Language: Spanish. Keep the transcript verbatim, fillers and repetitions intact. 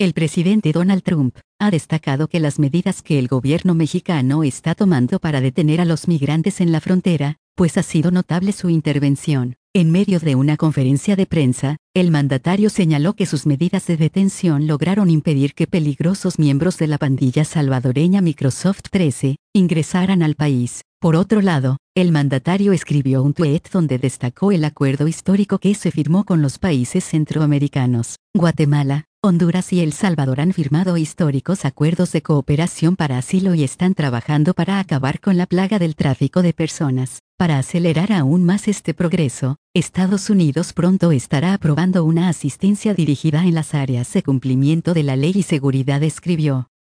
El presidente Donald Trump ha destacado que las medidas que el gobierno mexicano está tomando para detener a los migrantes en la frontera, pues ha sido notable su intervención. En medio de una conferencia de prensa, el mandatario señaló que sus medidas de detención lograron impedir que peligrosos miembros de la pandilla salvadoreña Microsoft trece ingresaran al país. Por otro lado, el mandatario escribió un tuit donde destacó el acuerdo histórico que se firmó con los países centroamericanos. Guatemala, Honduras y El Salvador han firmado históricos acuerdos de cooperación para asilo y están trabajando para acabar con la plaga del tráfico de personas. Para acelerar aún más este progreso, Estados Unidos pronto estará aprobando una asistencia dirigida en las áreas de cumplimiento de la ley y seguridad, escribió.